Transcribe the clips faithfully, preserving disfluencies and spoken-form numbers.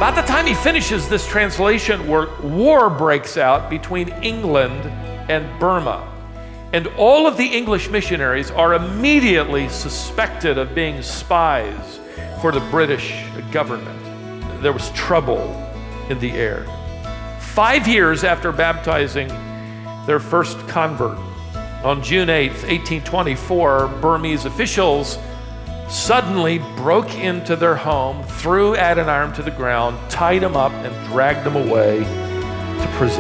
About the time he finishes this translation work, war breaks out between England and Burma. And all of the English missionaries are immediately suspected of being spies for the British government. There was trouble in the air. Five years after baptizing their first convert, on June eighth, eighteen twenty-four, Burmese officials suddenly broke into their home, threw Adoniram to the ground, tied him up, and dragged him away to prison.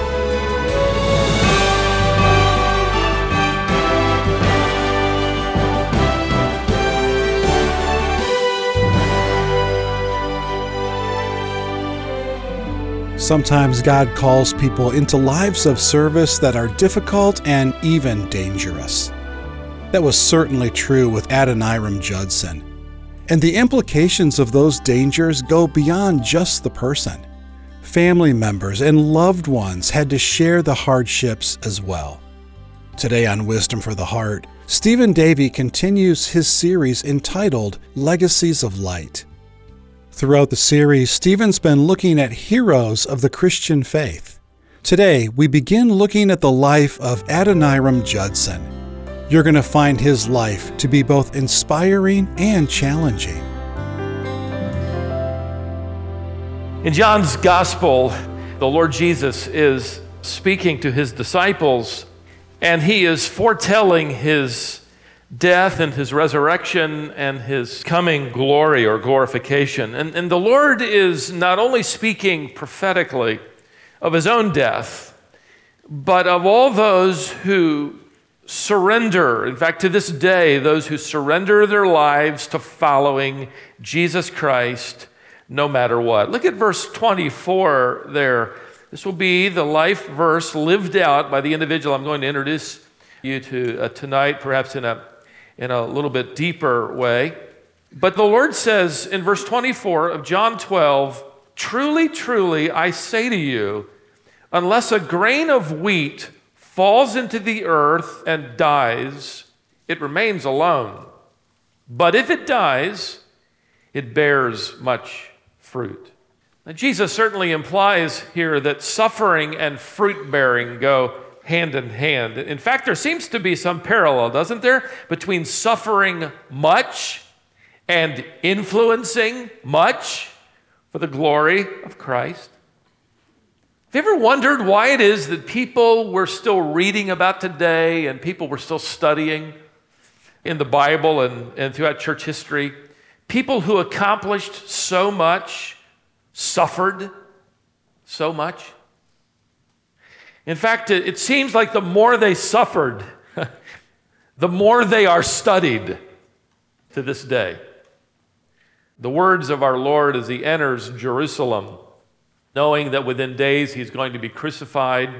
Sometimes God calls people into lives of service that are difficult and even dangerous. That was certainly true with Adoniram Judson. And the implications of those dangers go beyond just the person. Family members and loved ones had to share the hardships as well. Today on Wisdom for the Heart, Stephen Davey continues his series entitled Legacies of Light. Throughout the series, Stephen's been looking at heroes of the Christian faith. Today, we begin looking at the life of Adoniram Judson. You're going to find his life to be both inspiring and challenging. In John's Gospel, the Lord Jesus is speaking to his disciples, and he is foretelling his death and his resurrection and his coming glory or glorification. And, and the Lord is not only speaking prophetically of his own death, but of all those who surrender. In fact, to this day, those who surrender their lives to following Jesus Christ no matter what. Look at verse twenty-four there. This will be the life verse lived out by the individual I'm going to introduce you to uh, tonight, perhaps in a in a little bit deeper way. But the Lord says in verse twenty-four of John twelve, "Truly, truly, I say to you, unless a grain of wheat falls into the earth and dies, it remains alone. But if it dies, it bears much fruit." Now, Jesus certainly implies here that suffering and fruit-bearing go hand in hand. In fact, there seems to be some parallel, doesn't there, between suffering much and influencing much for the glory of Christ. Have you ever wondered why it is that people we're still reading about today and people we're still studying in the Bible and, and throughout church history, people who accomplished so much, suffered so much? In fact, it, it seems like the more they suffered, the more they are studied to this day. The words of our Lord as he enters Jerusalem, knowing that within days he's going to be crucified,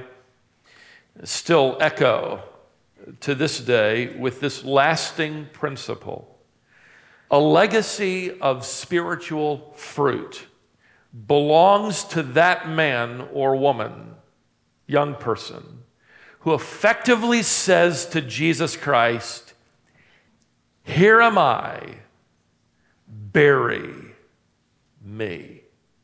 still echo to this day with this lasting principle. A legacy of spiritual fruit belongs to that man or woman, young person, who effectively says to Jesus Christ, "Here am I, bury me."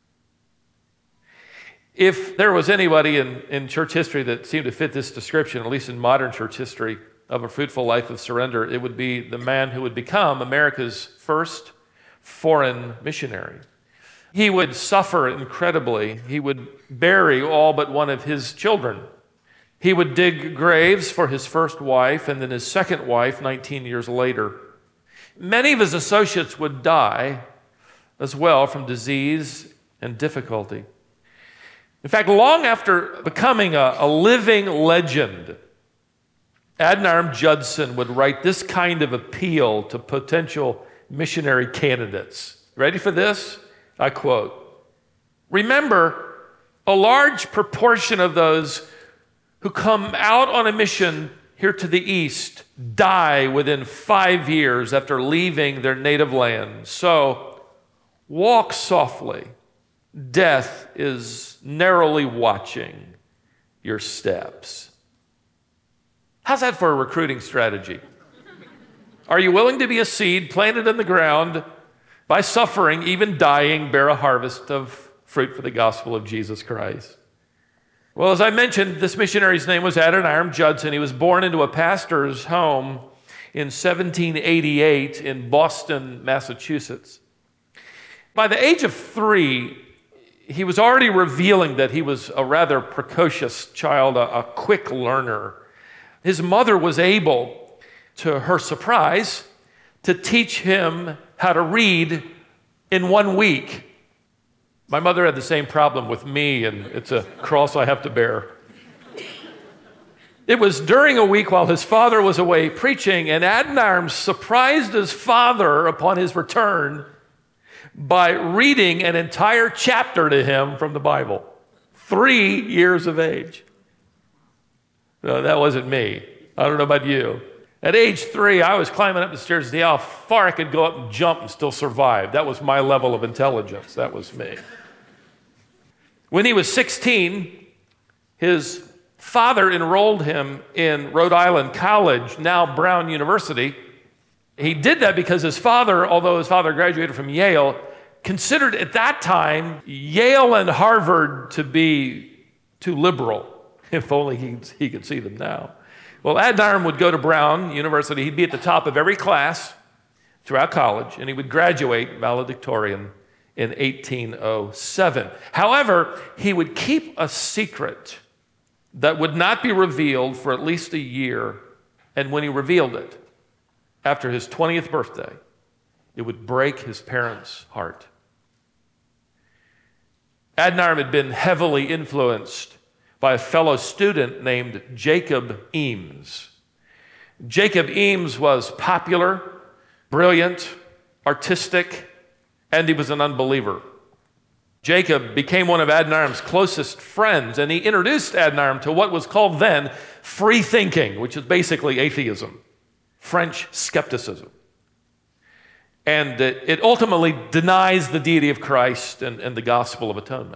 If there was anybody in, in church history that seemed to fit this description, at least in modern church history, of a fruitful life of surrender, it would be the man who would become America's first foreign missionary. He would suffer incredibly. He would bury all but one of his children. He would dig graves for his first wife and then his second wife nineteen years later. Many of his associates would die as well from disease and difficulty. In fact, long after becoming a, a living legend, Adoniram Judson would write this kind of appeal to potential missionary candidates. Ready for this? I quote, "Remember, a large proportion of those who come out on a mission here to the east die within five years after leaving their native land. So walk softly. Death is narrowly watching your steps." How's that for a recruiting strategy? Are you willing to be a seed planted in the ground, by suffering, even dying, bear a harvest of fruit for the gospel of Jesus Christ. Well, as I mentioned, this missionary's name was Adoniram Judson. He was born into a pastor's home in seventeen eighty-eight in Boston, Massachusetts. By the age of three, he was already revealing that he was a rather precocious child, a, a quick learner. His mother was able, to her surprise, to teach him how to read in one week. My mother had the same problem with me, and it's a cross I have to bear. It was during a week while his father was away preaching, and Adoniram surprised his father upon his return by reading an entire chapter to him from the Bible. Three years of age. No, that wasn't me. I don't know about you. At age three, I was climbing up the stairs to see how far I could go up and jump and still survive. That was my level of intelligence. That was me. When he was sixteen, his father enrolled him in Rhode Island College, now Brown University. He did that because his father, although his father graduated from Yale, considered at that time Yale and Harvard to be too liberal, if only he, he could see them now. Well, Adoniram would go to Brown University. He'd be at the top of every class throughout college, and he would graduate valedictorian in eighteen oh seven. However, he would keep a secret that would not be revealed for at least a year, and when he revealed it, after his twentieth birthday, it would break his parents' heart. Adoniram had been heavily influenced by a fellow student named Jacob Eames. Jacob Eames was popular, brilliant, artistic, and he was an unbeliever. Jacob became one of Adoniram's closest friends, and he introduced Adoniram to what was called then free thinking, which is basically atheism, French skepticism. And it ultimately denies the deity of Christ and, and the gospel of atonement.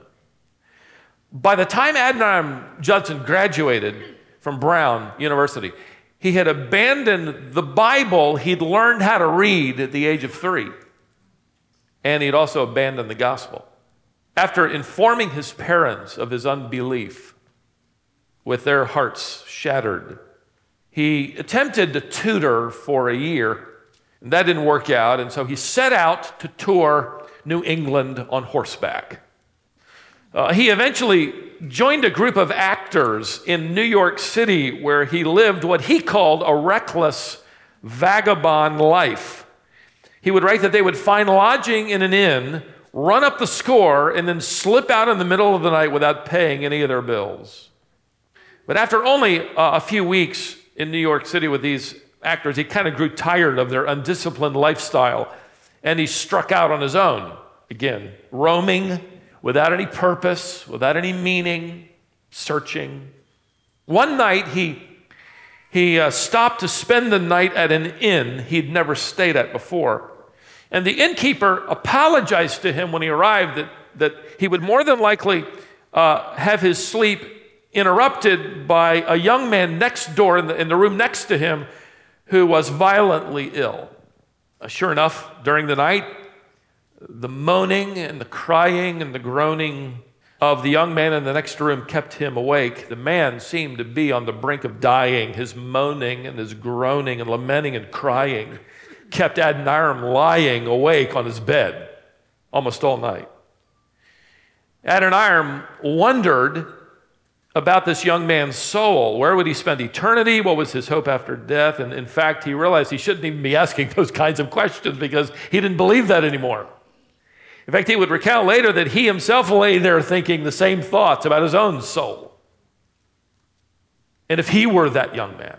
By the time Adoniram Judson graduated from Brown University, he had abandoned the Bible he'd learned how to read at the age of three, and he'd also abandoned the gospel. After informing his parents of his unbelief, with their hearts shattered, he attempted to tutor for a year, and that didn't work out, and so he set out to tour New England on horseback. Uh, he eventually joined a group of actors in New York City where he lived what he called a reckless vagabond life. He would write that they would find lodging in an inn, run up the score, and then slip out in the middle of the night without paying any of their bills. But after only uh, a few weeks in New York City with these actors, he kind of grew tired of their undisciplined lifestyle, and he struck out on his own, again, roaming without any purpose, without any meaning, searching. One night, he, he uh, stopped to spend the night at an inn he'd never stayed at before. And the innkeeper apologized to him when he arrived that, that he would more than likely uh, have his sleep interrupted by a young man next door in the, in the room next to him who was violently ill. Uh, sure enough, during the night, the moaning and the crying and the groaning of the young man in the next room kept him awake. The man seemed to be on the brink of dying. His moaning and his groaning and lamenting and crying kept Adoniram lying awake on his bed almost all night. Adoniram wondered about this young man's soul. Where would he spend eternity? What was his hope after death? And in fact, he realized he shouldn't even be asking those kinds of questions because he didn't believe that anymore. In fact, he would recount later that he himself lay there thinking the same thoughts about his own soul. And if he were that young man.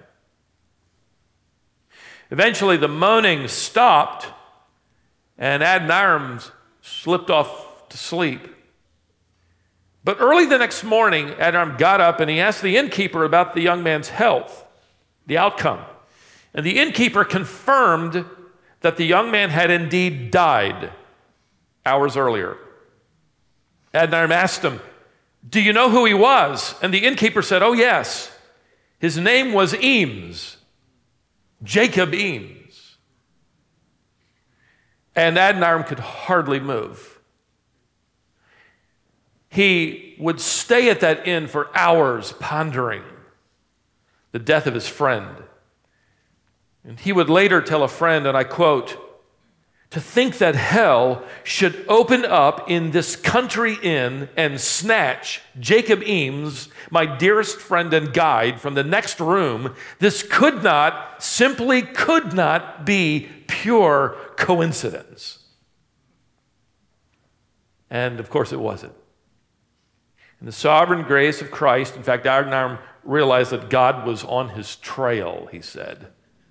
Eventually, the moaning stopped, and Adoniram slipped off to sleep. But early the next morning, Adoniram got up and he asked the innkeeper about the young man's health, the outcome. And the innkeeper confirmed that the young man had indeed died hours earlier. Adoniram asked him, "Do you know who he was?" And the innkeeper said, "Oh, yes. His name was Eames, Jacob Eames." And Adoniram could hardly move. he would stay at that inn for hours pondering the death of his friend. And he would later tell a friend, and I quote, "To think that hell should open up in this country inn and snatch Jacob Eames, my dearest friend and guide, from the next room, this could not, simply could not be pure coincidence." And of course it wasn't. In the sovereign grace of Christ, in fact, Adoniram realized that God was on his trail, he said.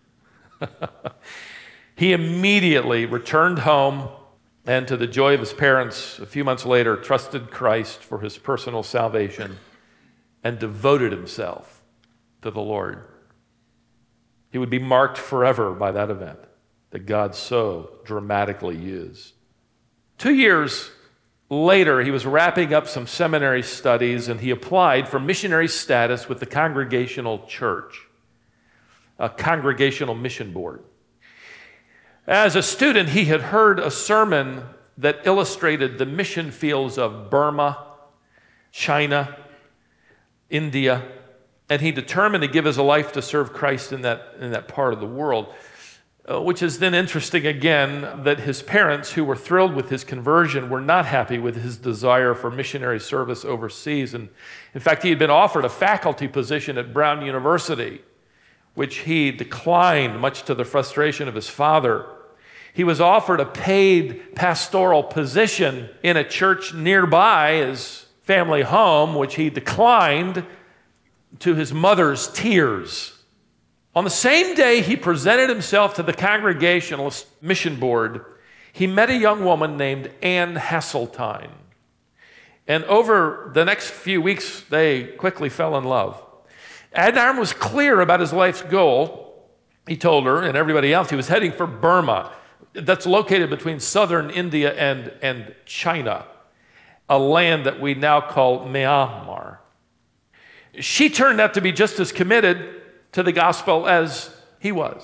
He immediately returned home and, to the joy of his parents, a few months later, trusted Christ for his personal salvation and devoted himself to the Lord. He would be marked forever by that event that God so dramatically used. Two years later, he was wrapping up some seminary studies, and he applied for missionary status with the Congregational Church, a Congregational Mission Board. As a student, he had heard a sermon that illustrated the mission fields of Burma, China, India, and he determined to give his life to serve Christ in that, in that part of the world, uh, which is then interesting again that his parents, who were thrilled with his conversion, were not happy with his desire for missionary service overseas. And in fact, he had been offered a faculty position at Brown University, which he declined, much to the frustration of his father. He was offered a paid pastoral position in a church nearby his family home, which he declined, to his mother's tears. On the same day he presented himself to the Congregationalist Mission Board, he met a young woman named Anne Hasseltine. And over the next few weeks, they quickly fell in love. Adoniram was clear about his life's goal. He told her and everybody else he was heading for Burma. That's located between southern India and, and China, a land that we now call Myanmar. She turned out to be just as committed to the gospel as he was.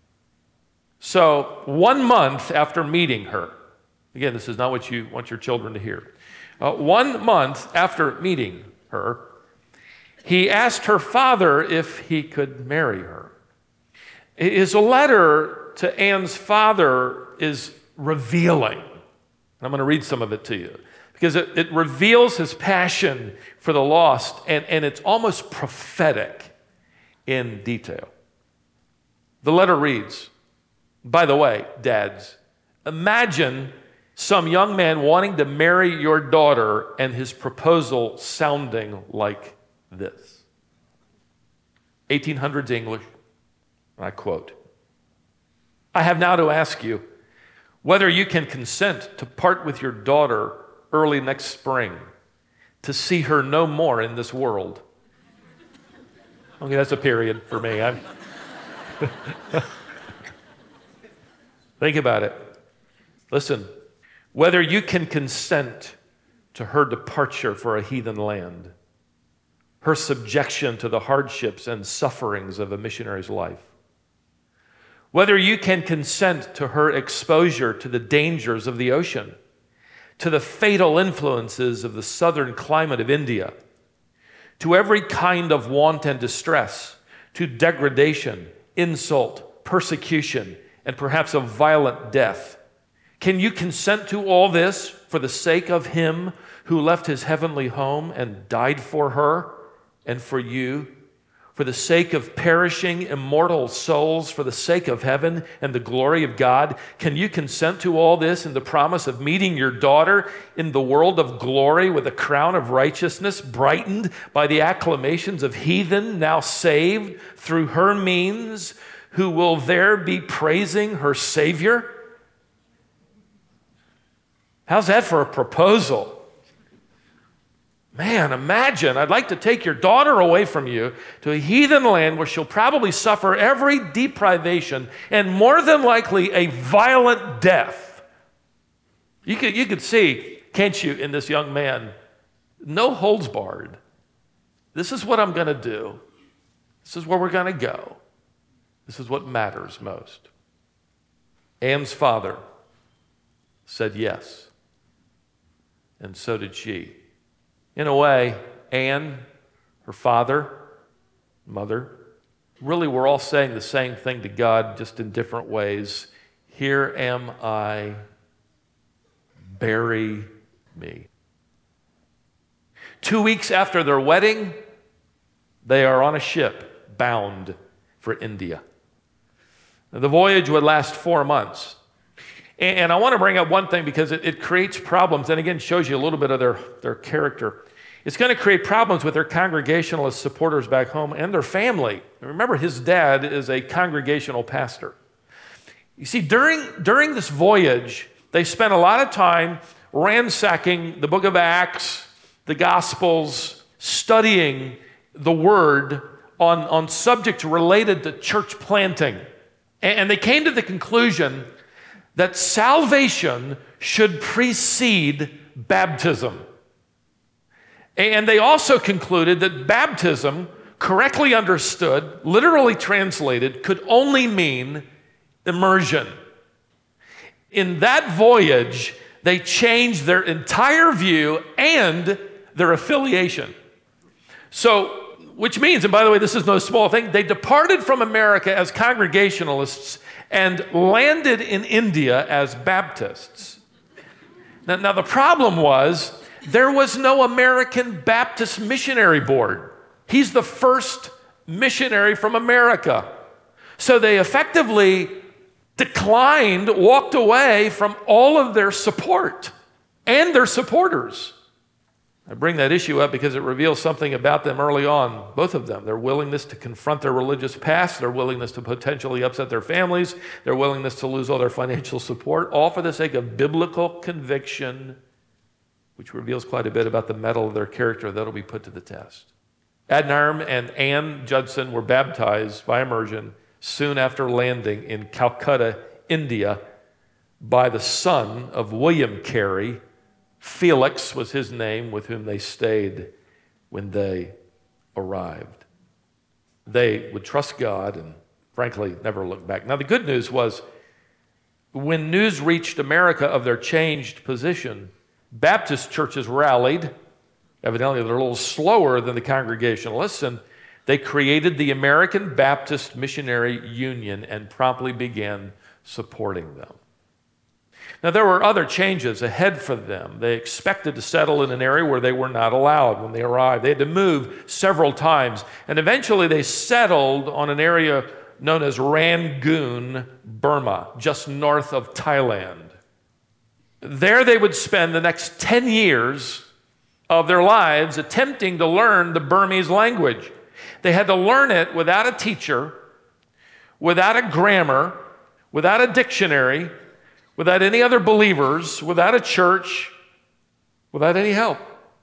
So one month after meeting her, again, this is not what you want your children to hear. Uh, one month after meeting her, he asked her father if he could marry her. His letter to Anne's father is revealing. I'm going to read some of it to you because it, it reveals his passion for the lost, and, and it's almost prophetic in detail. The letter reads, by the way, dads, imagine some young man wanting to marry your daughter and his proposal sounding like this. eighteen hundreds English, I quote, "I have now to ask you whether you can consent to part with your daughter early next spring, to see her no more in this world." Okay, that's a period for me. I'm Think about it. Listen, whether you can consent to her departure for a heathen land, her subjection to the hardships and sufferings of a missionary's life, whether you can consent to her exposure to the dangers of the ocean, to the fatal influences of the southern climate of India, to every kind of want and distress, to degradation, insult, persecution, and perhaps a violent death. Can you consent to all this for the sake of him who left his heavenly home and died for her and for you, for the sake of perishing immortal souls, for the sake of heaven and the glory of God? Can you consent to all this in the promise of meeting your daughter in the world of glory with a crown of righteousness, brightened by the acclamations of heathen now saved through her means, who will there be praising her Savior? How's that for a proposal? Man, imagine, I'd like to take your daughter away from you to a heathen land where she'll probably suffer every deprivation and more than likely a violent death. You could, you could see, can't you, in this young man, no holds barred. This is what I'm going to do. This is where we're going to go. This is what matters most. Anne's father said yes, and so did she. In a way, Anne, her father, mother, really were all saying the same thing to God, just in different ways. Here am I, bury me. Two weeks after their wedding, they are on a ship bound for India. The voyage would last four months. And I want to bring up one thing because it, it creates problems, and again, shows you a little bit of their, their character. It's going to create problems with their Congregationalist supporters back home and their family. Remember, his dad is a Congregational pastor. You see, during, during this voyage, they spent a lot of time ransacking the book of Acts, the Gospels, studying the Word on, on subjects related to church planting. And they came to the conclusion that salvation should precede baptism. And they also concluded that baptism, correctly understood, literally translated, could only mean immersion. In that voyage, they changed their entire view and their affiliation. So, which means, and by the way, this is no small thing, they departed from America as Congregationalists and landed in India as Baptists. Now, now the problem was, there was no American Baptist Missionary Board. He's the first missionary from America. So they effectively declined, walked away from all of their support and their supporters. I bring that issue up because it reveals something about them early on, both of them. Their willingness to confront their religious past, their willingness to potentially upset their families, their willingness to lose all their financial support, all for the sake of biblical conviction, which reveals quite a bit about the mettle of their character that'll be put to the test. Adoniram and Anne Judson were baptized by immersion soon after landing in Calcutta, India, by the son of William Carey. Felix was his name, with whom they stayed when they arrived. They would trust God and, frankly, never look back. Now, the good news was, when news reached America of their changed position, Baptist churches rallied. Evidently, they're a little slower than the Congregationalists, and they created the American Baptist Missionary Union and promptly began supporting them. Now, there were other changes ahead for them. They expected to settle in an area where they were not allowed when they arrived. They had to move several times, and eventually they settled on an area known as Rangoon, Burma, just north of Thailand. There they would spend the next ten years of their lives attempting to learn the Burmese language. They had to learn it without a teacher, without a grammar, without a dictionary, without any other believers, without a church, without any help.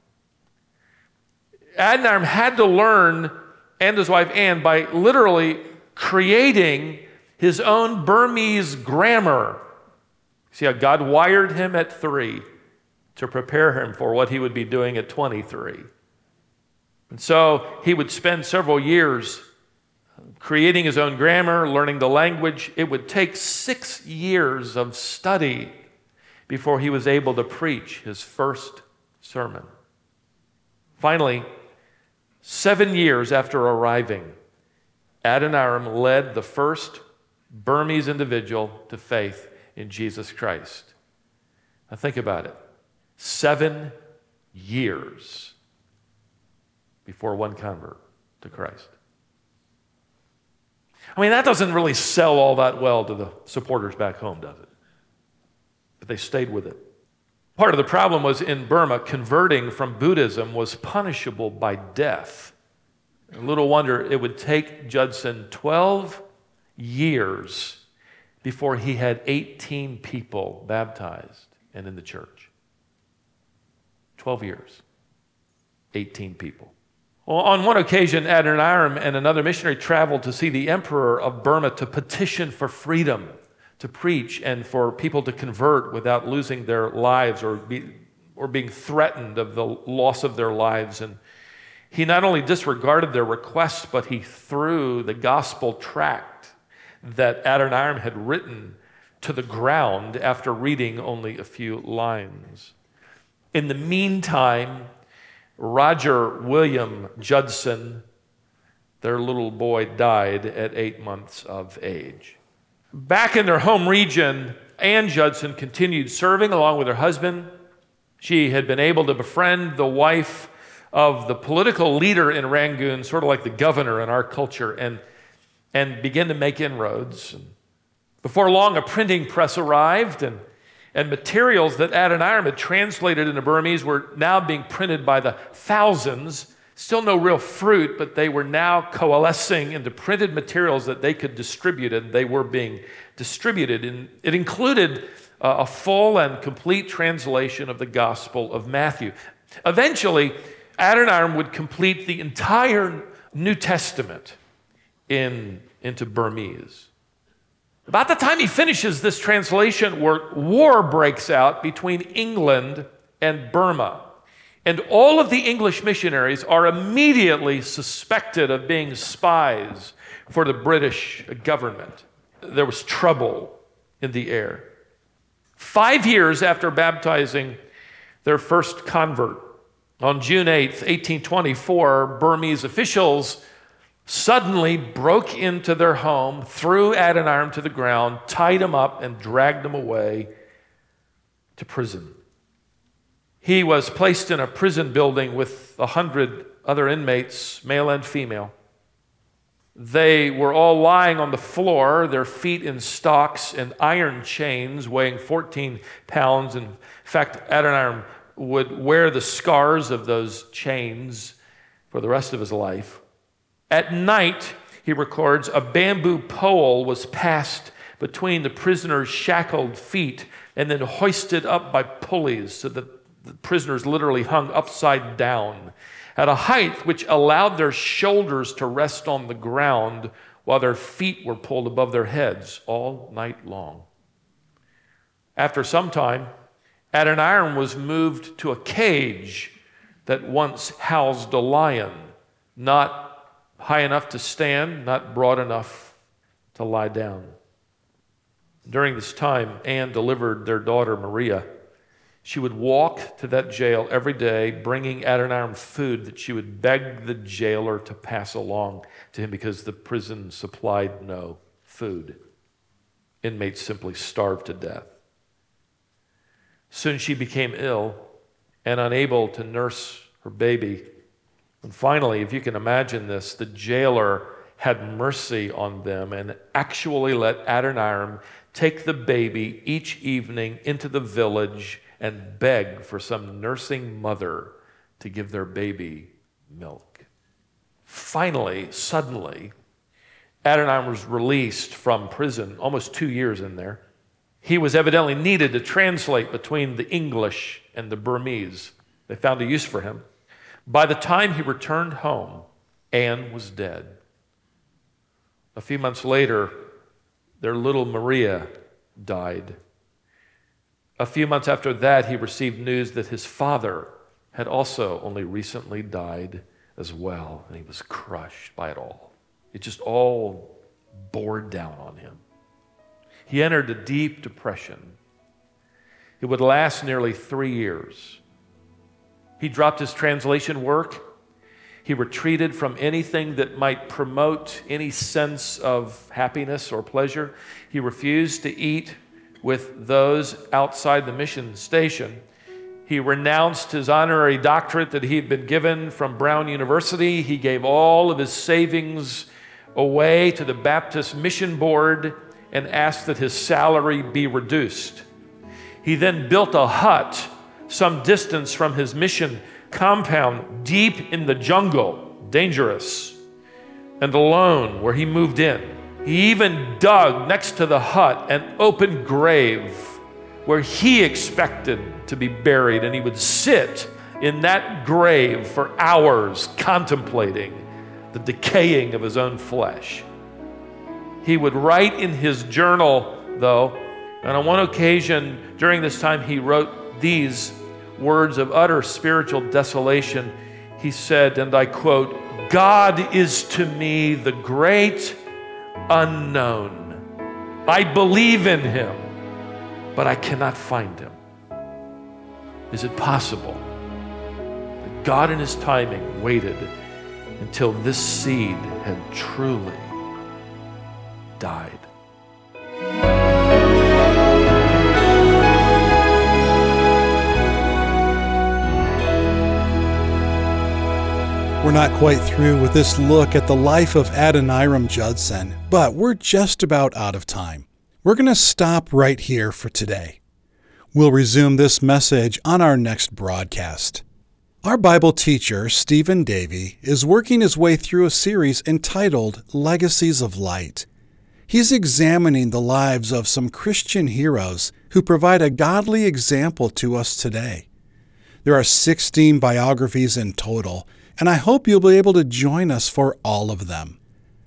Adoniram had to learn, and his wife Anne, by literally creating his own Burmese grammar. See how God wired him at three to prepare him for what he would be doing at twenty-three. And so he would spend several years creating his own grammar, learning the language. It would take six years of study before he was able to preach his first sermon. Finally, seven years after arriving, Adoniram led the first Burmese individual to faith in Jesus Christ. Now think about it. Seven years before one convert to Christ. I mean, that doesn't really sell all that well to the supporters back home, does it? But they stayed with it. Part of the problem was, in Burma, converting from Buddhism was punishable by death. And little wonder it would take Judson twelve years before he had eighteen people baptized and in the church. twelve years, eighteen people. Well, on one occasion, Adoniram and another missionary traveled to see the emperor of Burma to petition for freedom to preach and for people to convert without losing their lives or, be, or being threatened of the loss of their lives. And he not only disregarded their requests, but he threw the gospel tract that Adoniram had written to the ground after reading only a few lines. In the meantime, Roger William Judson, their little boy, died at eight months of age. Back in their home region, Ann Judson continued serving along with her husband. She had been able to befriend the wife of the political leader in Rangoon, sort of like the governor in our culture, and, and begin to make inroads. And before long, a printing press arrived, and, and materials that Adoniram had translated into Burmese were now being printed by the thousands. Still no real fruit, but they were now coalescing into printed materials that they could distribute, and they were being distributed. And it included uh, a full and complete translation of the Gospel of Matthew. Eventually, Adoniram would complete the entire New Testament in, into Burmese. About the time he finishes this translation work, war breaks out between England and Burma. And all of the English missionaries are immediately suspected of being spies for the British government. There was trouble in the air. Five years after baptizing their first convert, on June eighth, eighteen twenty-four, Burmese officials suddenly broke into their home, threw Adoniram to the ground, tied him up, and dragged him away to prison. He was placed in a prison building with a hundred other inmates, male and female. They were all lying on the floor, their feet in stocks and iron chains weighing fourteen pounds. In fact, Adoniram would wear the scars of those chains for the rest of his life. At night, he records, a bamboo pole was passed between the prisoner's shackled feet and then hoisted up by pulleys so that the prisoners literally hung upside down at a height which allowed their shoulders to rest on the ground while their feet were pulled above their heads all night long. After some time, Adoniram was moved to a cage that once housed a lion, not high enough to stand, not broad enough to lie down. During this time, Anne delivered their daughter, Maria. She would walk to that jail every day, bringing Adoniram food that she would beg the jailer to pass along to him because the prison supplied no food. Inmates simply starved to death. Soon she became ill and unable to nurse her baby. And finally, if you can imagine this, the jailer had mercy on them and actually let Adoniram take the baby each evening into the village and beg for some nursing mother to give their baby milk. Finally, suddenly, Adoniram was released from prison, almost two years in there. He was evidently needed to translate between the English and the Burmese. They found a use for him. By the time he returned home, Anne was dead. A few months later, their little Maria died. A few months after that, he received news that his father had also only recently died as well, and he was crushed by it all. It just all bore down on him. He entered a deep depression. It would last nearly three years. He dropped his translation work. He retreated from anything that might promote any sense of happiness or pleasure. He refused to eat with those outside the mission station. He renounced his honorary doctorate that he had been given from Brown University. He gave all of his savings away to the Baptist Mission Board and asked that his salary be reduced. He then built a hut some distance from his mission compound, deep in the jungle, dangerous and alone, where he moved in. He even dug next to the hut an open grave where he expected to be buried, and he would sit in that grave for hours contemplating the decaying of his own flesh. He would write in his journal, though, and on one occasion during this time he wrote these words of utter spiritual desolation. He said, and I quote, "God is to me the great unknown. I believe in him, but I cannot find him." Is it possible that God in his timing waited until this seed had truly died. We're not quite through with this look at the life of Adoniram Judson, but we're just about out of time. We're going to stop right here for today. We'll resume this message on our next broadcast. Our Bible teacher, Stephen Davey, is working his way through a series entitled Legacies of Light. He's examining the lives of some Christian heroes who provide a godly example to us today. There are sixteen biographies in total, and I hope you'll be able to join us for all of them.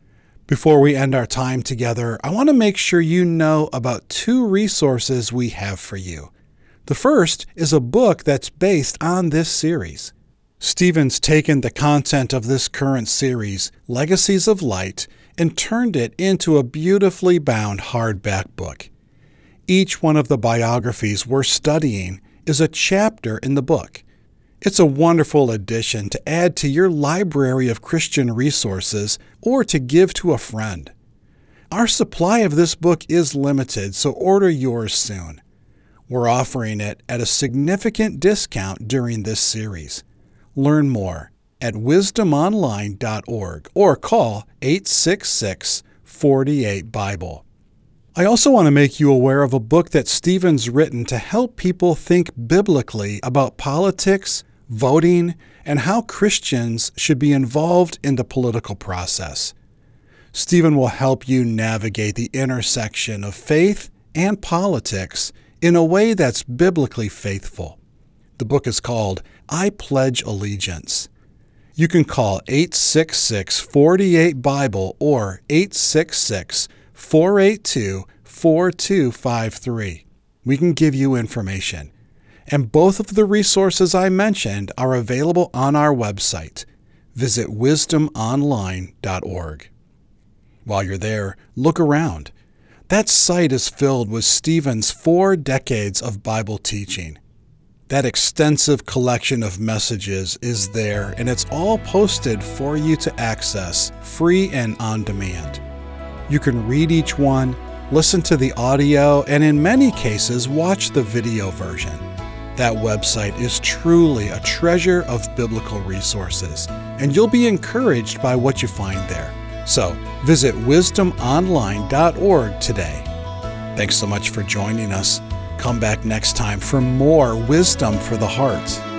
Before we end our time together, I want to make sure you know about two resources we have for you. The first is a book that's based on this series. Stephen's taken the content of this current series, Legacies of Light, and turned it into a beautifully bound hardback book. Each one of the biographies we're studying is a chapter in the book. It's a wonderful addition to add to your library of Christian resources or to give to a friend. Our supply of this book is limited, so order yours soon. We're offering it at a significant discount during this series. Learn more at wisdom online dot org or call eight six six, four eight, Bible. I also want to make you aware of a book that Stephen's written to help people think biblically about politics, voting, and how Christians should be involved in the political process. Stephen will help you navigate the intersection of faith and politics in a way that's biblically faithful. The book is called I Pledge Allegiance. You can call eight six six, four eight, Bible or eight six six, four eight two, four two five three. We can give you information. And both of the resources I mentioned are available on our website. Visit wisdom online dot org. While you're there, look around. That site is filled with Stephen's four decades of Bible teaching. That extensive collection of messages is there, and it's all posted for you to access, free and on demand. You can read each one, listen to the audio, and in many cases, watch the video version. That website is truly a treasure of biblical resources, and you'll be encouraged by what you find there. So, visit wisdom online dot org today. Thanks so much for joining us. Come back next time for more Wisdom for the Heart.